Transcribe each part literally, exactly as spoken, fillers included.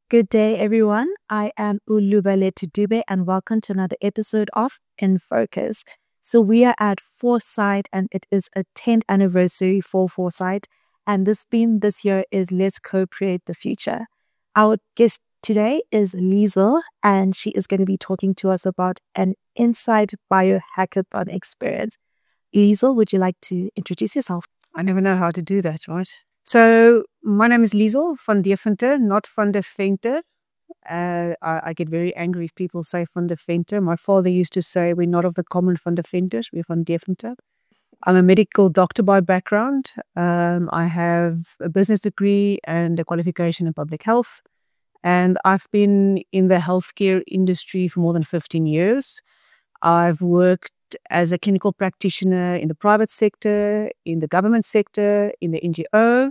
Good day, everyone. I am Ulubaleti Dube, and welcome to another episode of In Focus. So we are at Foresight, and it is a tenth anniversary for Foresight. And this theme this year is Let's Co-Create the Future. Our guest today is Liesl, and she is going to be talking to us about an Inside Biohackathon experience. Liesl, would you like to introduce yourself? I never know how to do that, right? So my name is Liesl van Deventer, not van der Venter. Uh, I, I get very angry if people say van der Venter. My father used to say, we're not of the common van der Venters, we're van Deventer. I'm a medical doctor by background. Um, I have a business degree and a qualification in public health. And I've been in the healthcare industry for more than fifteen years. I've worked as a clinical practitioner in the private sector, in the government sector, in the N G O,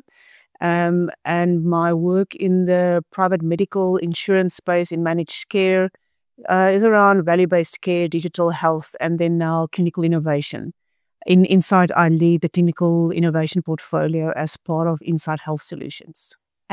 um, and my work in the private medical insurance space in managed care uh, is around value-based care, digital health, and then now clinical innovation. In Insight, I lead the clinical innovation portfolio as part of Insight Health Solutions.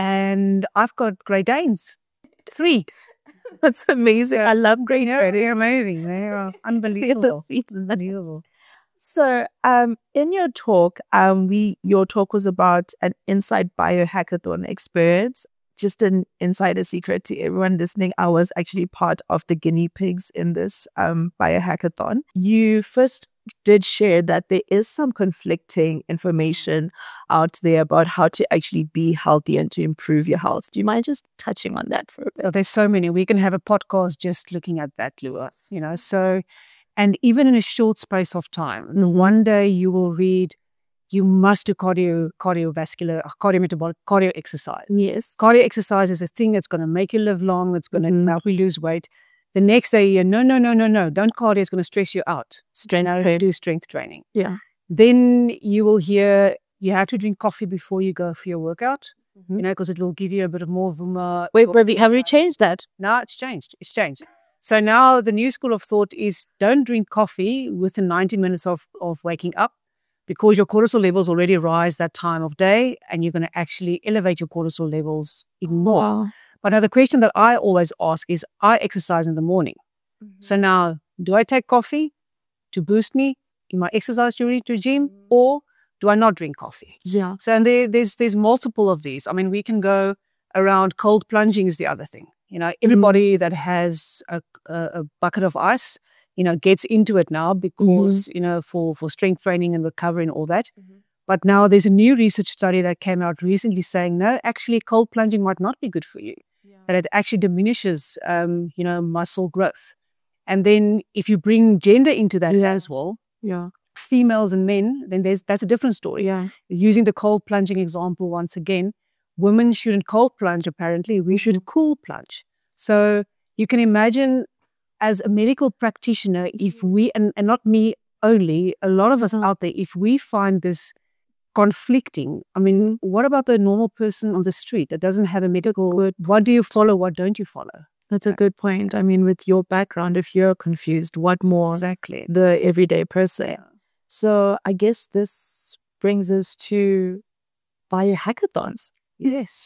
And I've got Great Danes, three. That's amazing. I love Great Danes. They're amazing. They are unbelievable. unbelievable. So, um, in your talk, um, we your talk was about an Inside Biohackathon experience. Just an insider secret to everyone listening, I was actually part of the guinea pigs in this um biohackathon. You first did share that there is some conflicting information out there about how to actually be healthy and to improve your health. Do you mind just touching on that for a bit? Oh, there's so many. We can have a podcast just looking at that, Lua. You know, so, and even in a short space of time, one day you will read, you must do cardio, cardiovascular, cardiometabolic, cardio exercise. Yes. Cardio exercise is a thing that's going to make you live long, that's going to Mhm. help you lose weight. The next day, you're, no, no, no, no, no, don't cardio, it's going to stress you out. Strength Now training. do strength training. Yeah. Then you will hear, you have to drink coffee before you go for your workout, Mhm. you know, because it will give you a bit of more vuma. Wait, Ravi, have we changed that? No, it's changed. It's changed. So now the new school of thought is don't drink coffee within ninety minutes of, of waking up, because your cortisol levels already rise that time of day and you're going to actually elevate your cortisol levels even more. Wow. But now the question that I always ask is, I exercise in the morning. So now, do I take coffee to boost me in my exercise regime, or do I not drink coffee? Yeah. So and there, there's there's multiple of these. I mean, we can go around cold plunging is the other thing. You know, everybody that has a, a, a bucket of ice, you know, gets into it now because, you know, for, for strength training and recovery and all that. But now there's a new research study that came out recently saying, no, actually cold plunging might not be good for you. That it actually diminishes, um, you know, muscle growth. And then if you bring gender into that Yeah. as well, Yeah. females and men, then there's that's a different story. Yeah. Using the cold plunging example once again, women shouldn't cold plunge apparently, we should cool plunge. So you can imagine as a medical practitioner, if we, and, and not me only, a lot of us Mhm. out there, if we find this conflicting, I mean, what about the normal person on the street that doesn't have a medical, Good. what do you follow, what don't you follow? That's a good point. I mean, with your background, if you're confused, what more Exactly. the everyday person? Yeah. So I guess this brings us to biohackathons. Yes.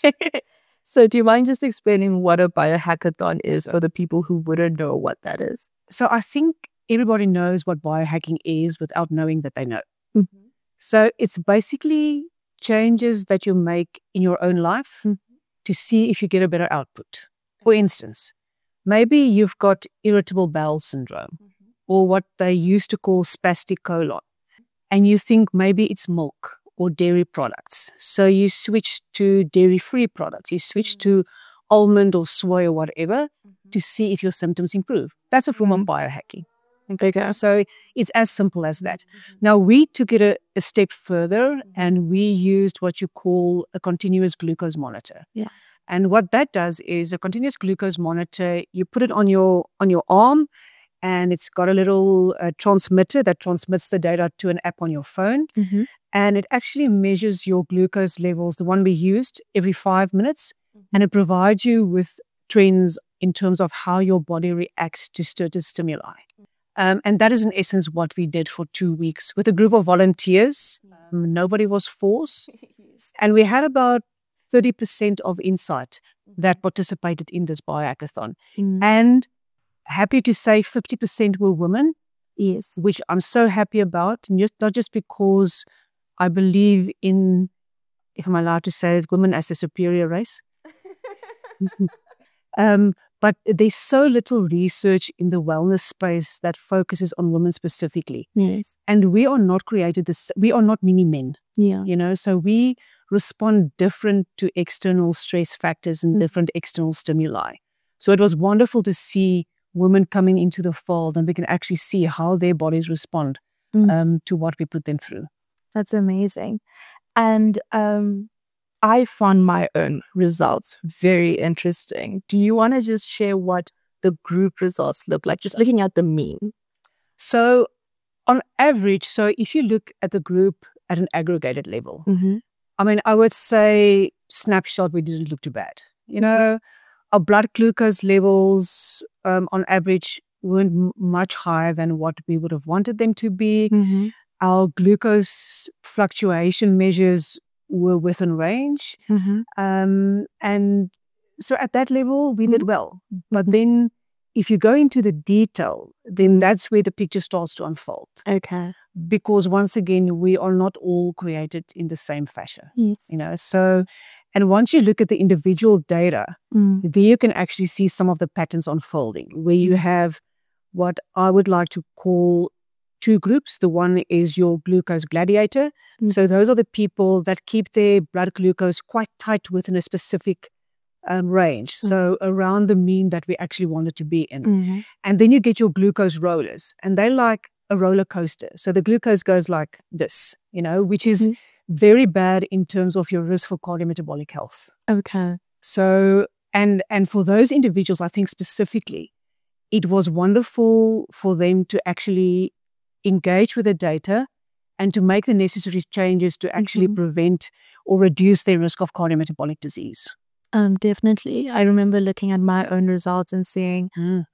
So do you mind just explaining what a biohackathon is for the people who wouldn't know what that is? So I think everybody knows what biohacking is without knowing that they know. Mhm. So it's basically changes that you make in your own life Mhm. to see if you get a better output. For instance, maybe you've got irritable bowel syndrome or what they used to call spastic colon, and you think maybe it's milk or dairy products. So you switch to dairy-free products. You switch to almond or soy or whatever to see if your symptoms improve. That's a form of biohacking. Okay. So it's as simple as that. Now, we took it a, a step further and we used what you call a continuous glucose monitor. Yeah. And what that does is a continuous glucose monitor, you put it on your on your arm, and it's got a little uh, transmitter that transmits the data to an app on your phone. Mm-hmm. And it actually measures your glucose levels, the one we used, every five minutes. And it provides you with trends in terms of how your body reacts to certain stimuli. Um, and that is in essence what we did for two weeks with a group of volunteers. Um, nobody was forced. And we had about thirty percent of Insight that participated in this biohackathon. Mm. And happy to say fifty percent were women. Yes. Which I'm so happy about. And just, not just because I believe in, if I'm allowed to say it, women as the superior race. um, but there's so little research in the wellness space that focuses on women specifically. Yes. And we are not created this, we are not mini men. Yeah. You know, so we respond different to external stress factors and Mm. different external stimuli. So it was wonderful to see women coming into the fold, and we can actually see how their bodies respond Mm. um, to what we put them through. That's amazing. And um, I found my own results very interesting. Do you want to just share what the group results look like? Just looking at the mean. So on average, so if you look at the group at an aggregated level, Mm-hmm. I mean, I would say snapshot, we didn't look too bad. You know, our blood glucose levels um, on average weren't m- much higher than what we would have wanted them to be. Mm-hmm. Our glucose fluctuation measures were within range. Mm-hmm. Um, and so at that level, we did Mhm. well. But then if you go into the detail, then that's where the picture starts to unfold. Okay. Because once again, we are not all created in the same fashion, Yes. you know. So, and once you look at the individual data, Mm. there you can actually see some of the patterns unfolding, where you have what I would like to call two groups. The one is your glucose gladiator. Mm. So those are the people that keep their blood glucose quite tight within a specific um, range. So around the mean that we actually want it to be in. Mm-hmm. And then you get your glucose rollers, and they're like a roller coaster. So the glucose goes like this, you know, which is Mhm. very bad in terms of your risk for cardiometabolic health. Okay. So, and and for those individuals, I think specifically, it was wonderful for them to actually engage with the data and to make the necessary changes to actually Mhm. prevent or reduce their risk of cardiometabolic disease. Um, definitely. I remember looking at my own results and seeing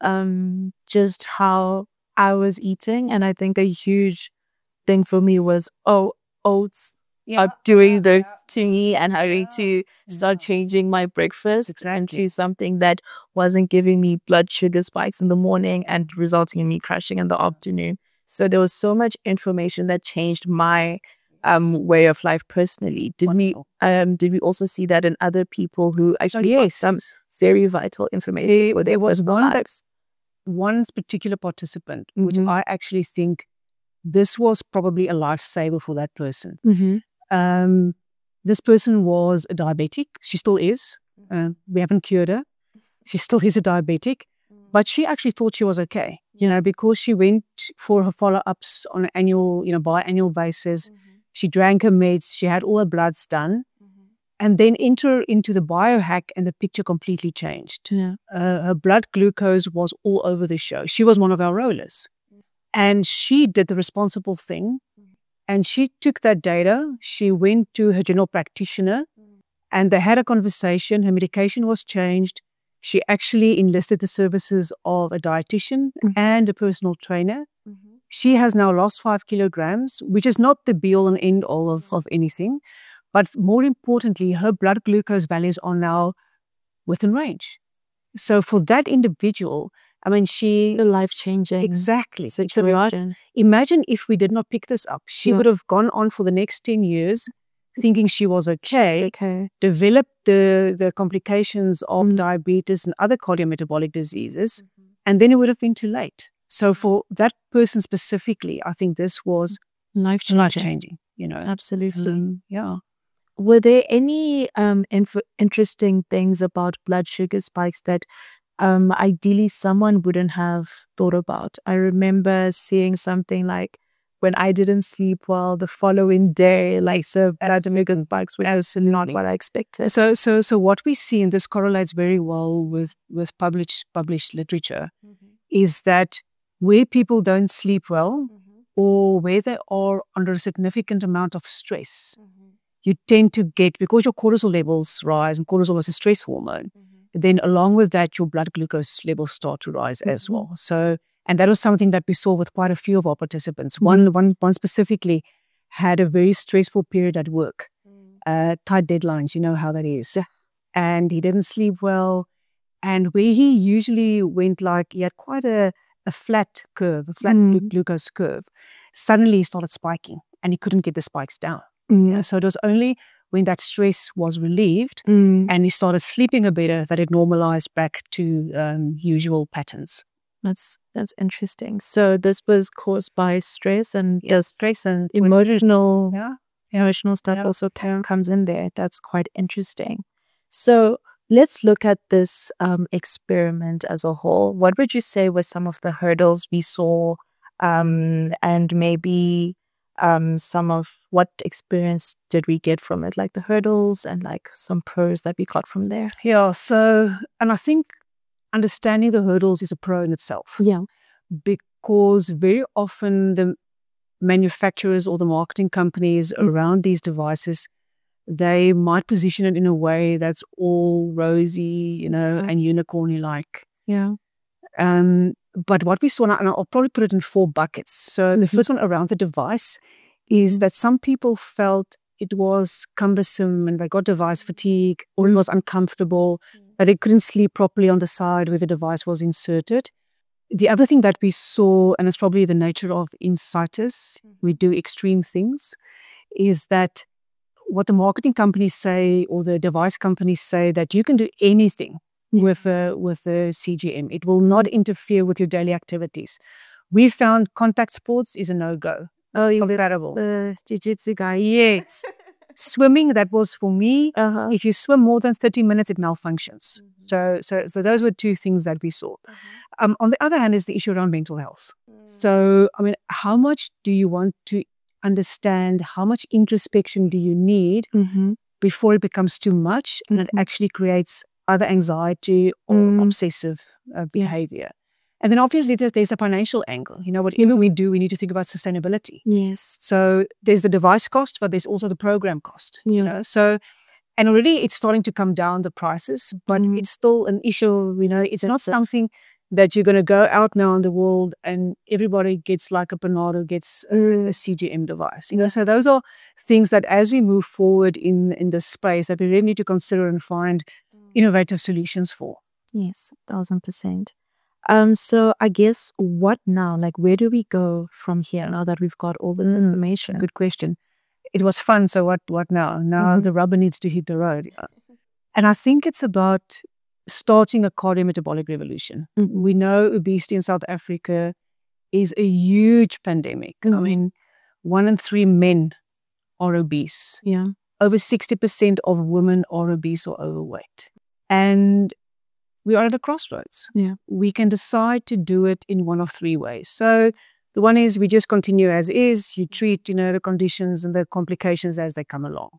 um just how I was eating, and I think a huge thing for me was oh oats Yeah. up doing the thingy and having to start Yeah. changing my breakfast Exactly. into something that wasn't giving me blood sugar spikes in the morning and resulting in me crashing in the afternoon. So there was so much information that changed my um way of life personally. Did we Wonderful. um did we also see that in other people who actually got yes. some very vital information There- for their there was personal one that- lives? One particular participant, which Mhm. I actually think this was probably a lifesaver for that person. Mm-hmm. Um, this person was a diabetic. She still is. Uh, we haven't cured her. She still is a diabetic, but she actually thought she was okay, you know, because she went for her follow-ups on an annual, you know, biannual basis. She drank her meds. She had all her bloods done. And then enter into the biohack, and the picture completely changed. Yeah. Uh, her blood glucose was all over the show. She was one of our rollers. And she did the responsible thing. And she took that data. She went to her general practitioner, and they had a conversation. Her medication was changed. She actually enlisted the services of a dietitian Mhm. and a personal trainer. She has now lost five kilograms, which is not the be all and end all of, of anything. But more importantly, her blood glucose values are now within range. So for that individual, I mean, she... Life changing. Exactly. So Situation. imagine if we did not pick this up. She Yeah. would have gone on for the next ten years thinking she was okay, Okay. developed the, the complications of Mm. diabetes and other cardiometabolic diseases, and then it would have been too late. So for that person specifically, I think this was Life changing. life-changing, you know. Absolutely. So, yeah. Were there any um inf- interesting things about blood sugar spikes that um ideally someone wouldn't have thought about? I remember seeing something like when I didn't sleep well the following day, like so blood sugar spikes were absolutely not what I expected. So, so, so what we see, and this correlates very well with, with published, published literature, is that where people don't sleep well or where they are under a significant amount of stress, you tend to get, because your cortisol levels rise, and cortisol is a stress hormone, then along with that, your blood glucose levels start to rise as well. So, and that was something that we saw with quite a few of our participants. One, one, one specifically had a very stressful period at work, uh, tight deadlines. You know how that is. and he didn't sleep well. And where he usually went, like, he had quite a, a flat curve, a flat Mm. glu- glucose curve. Suddenly he started spiking and he couldn't get the spikes down. Mm. Yeah, so it was only when that stress was relieved Mm. and he started sleeping a better that it normalized back to um, usual patterns. That's that's interesting. So this was caused by stress, and Yes, the stress and emotional yeah, emotional stuff Yeah. also c- Yeah. comes in there. That's quite interesting. So let's look at this um, experiment as a whole. What would you say were some of the hurdles we saw, um, and maybe um, some of what experience did we get from it, like the hurdles and like some pros that we got from there? Yeah, so, and I think understanding the hurdles is a pro in itself. Yeah. Because very often the manufacturers or the marketing companies Mm. around these devices, they might position it in a way that's all rosy, you know, Yeah. and unicorny-like. Yeah. Um, but what we saw, and I'll probably put it in four buckets. So the Mhm. first one around the device is that some people felt it was cumbersome and they got device fatigue, or it was uncomfortable, that they couldn't sleep properly on the side where the device was inserted. The other thing that we saw, and it's probably the nature of insiders, we do extreme things, is that what the marketing companies say or the device companies say, that you can do anything Yeah. with a, with a C G M. It will not interfere with your daily activities. We found contact sports is a no-go. Oh, you were Compatible. the jiu-jitsu guy. Yes. Swimming, that was for me. Uh-huh. If you swim more than thirty minutes, it malfunctions. So, so, so those were two things that we saw. Um, on the other hand is the issue around mental health. So, I mean, how much do you want to understand? How much introspection do you need Mm-hmm. before it becomes too much and it Mhm. actually creates either anxiety or Mm. obsessive uh, behavior? And then obviously there's, there's a financial angle. You know, whatever we do, we need to think about sustainability. Yes. So there's the device cost, but there's also the program cost. Yeah. You know, so and already it's starting to come down the prices, but Mm. it's still an issue. You know, it's not something that you're going to go out now in the world and everybody gets like a Panado gets a, a C G M device. You know, so those are things that as we move forward in in this space that we really need to consider and find innovative solutions for. Yes, thousand percent. Um, so I guess what now? Like, where do we go from here now that we've got all this information? Good question. It was fun. So what? What now? Now Mhm. the rubber needs to hit the road. And I think it's about starting a cardiometabolic revolution. Mhm. We know obesity in South Africa is a huge pandemic. I Mhm. mean, one in three men are obese. Yeah. Over sixty percent of women are obese or overweight. And we are at a crossroads. Yeah. We can decide to do it in one of three ways. So the one is we just continue as is. You treat, you know, the conditions and the complications as they come along.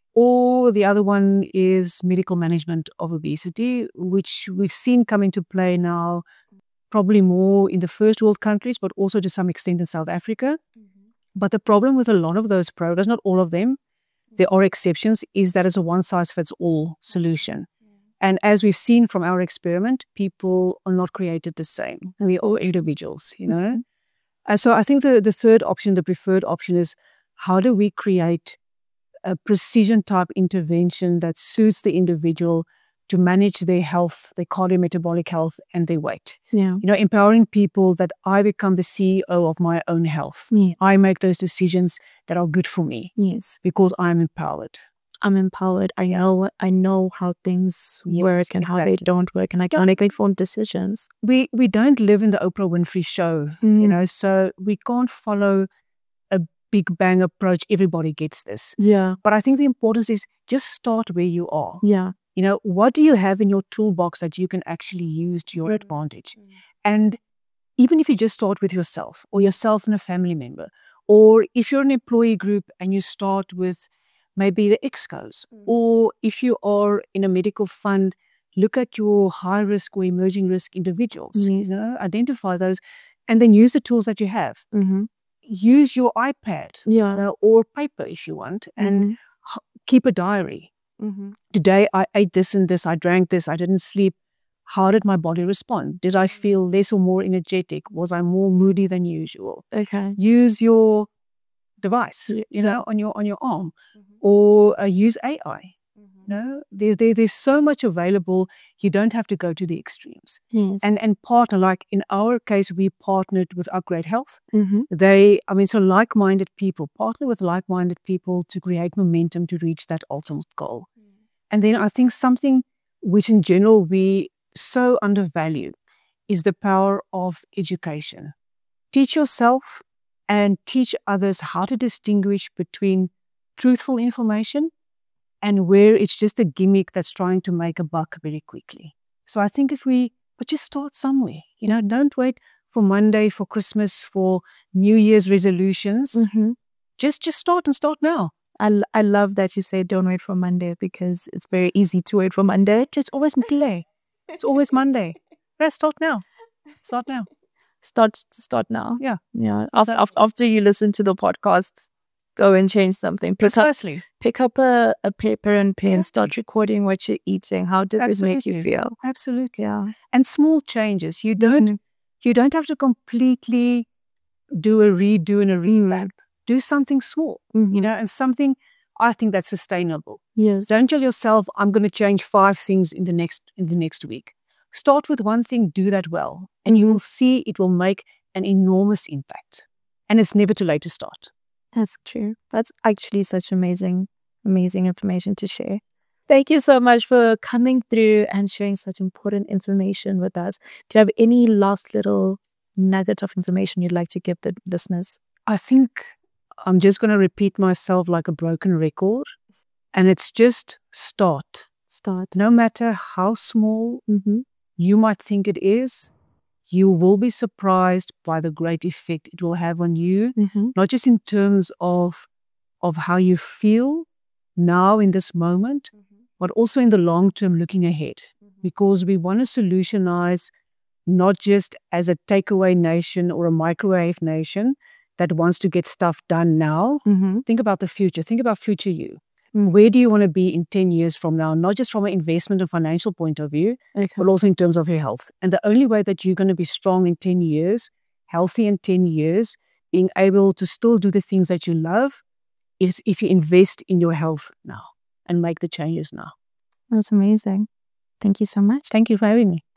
Or the other one is medical management of obesity, which we've seen come into play now, probably more in the first world countries, but also to some extent in South Africa. But the problem with a lot of those programs, not all of them, there are exceptions, is that it's a one-size-fits-all solution. And as we've seen from our experiment, people are not created the same. We're all individuals, you know. And so I think the, the third option, the preferred option, is how do we create a precision type intervention that suits the individual to manage their health, their cardiometabolic health, and their weight. Yeah. You know, empowering people that I become the C E O of my own health. Yeah. I make those decisions that are good for me Yes. because I'm empowered. I'm empowered. I know I know how things Yes, work and how they exactly. don't work, and I can make informed decisions. We we don't live in the Oprah Winfrey show, Mm. you know, so we can't follow a big bang approach. Everybody gets this. Yeah. But I think the importance is just start where you are. Yeah. You know, what do you have in your toolbox that you can actually use to your advantage? And even if you just start with yourself or yourself and a family member, or if you're an employee group and you start with maybe the EXCOs, or if you are in a medical fund, look at your high risk or emerging risk individuals, Yes. you know, identify those, and then use the tools that you have. Mm-hmm. Use your iPad Yeah. you know, or paper if you want, and h- keep a diary. Mm-hmm. Today I ate this and this, I drank this, I didn't sleep. How did my body respond? Did I feel less or more energetic? Was I more moody than usual? Okay. Use your device, Yeah. you know, on your on your arm, or uh, use A I. No, there, there, there's so much available. You don't have to go to the extremes. Yes. And and partner, like in our case, we partnered with Upgrade Health. Mm-hmm. They, I mean, so like-minded people, partner with like-minded people to create momentum to reach that ultimate goal. Mm. And then I think something which in general we so undervalue is the power of education. Teach yourself and teach others how to distinguish between truthful information and where it's just a gimmick that's trying to make a buck very quickly. So I think if we, but just start somewhere, you know, don't wait for Monday, for Christmas, for New Year's resolutions. Mm-hmm. Just, just start and start now. I, I love that you say don't wait for Monday, because it's very easy to wait for Monday. It's always Monday. It's always Monday. Let's start now. Start now. Start, start now. Yeah. Yeah. After, after, after you listen to the podcast, go and change something. Pick Precisely. Up, pick up a, a paper and pen, start recording what you're eating. How does this make you feel? Absolutely. Yeah. And small changes. You don't mm-hmm. you don't have to completely do a redo and a revamp. Do something small, mm-hmm. you know, and something I think that's sustainable. Yes. Don't tell yourself I'm going to change five things in the next in the next week. Start with one thing, do that well, and you will see it will make an enormous impact. And it's never too late to start. That's true. That's actually such amazing, amazing information to share. Thank you so much for coming through and sharing such important information with us. Do you have any last little nugget of information you'd like to give the listeners? I think I'm just going to repeat myself like a broken record. And it's just start. Start. No matter how small mm-hmm. you might think it is, you will be surprised by the great effect it will have on you, mm-hmm. not just in terms of, of how you feel now in this moment, mm-hmm. but also in the long term looking ahead. Mm-hmm. Because we want to solutionize not just as a takeaway nation or a microwave nation that wants to get stuff done now. Mm-hmm. Think about the future. Think about future you. Where do you want to be in ten years from now? Not just from an investment and financial point of view, okay. but also in terms of your health. And the only way that you're going to be strong in ten years, healthy in ten years, being able to still do the things that you love, is if you invest in your health now and make the changes now. That's amazing. Thank you so much. Thank you for having me.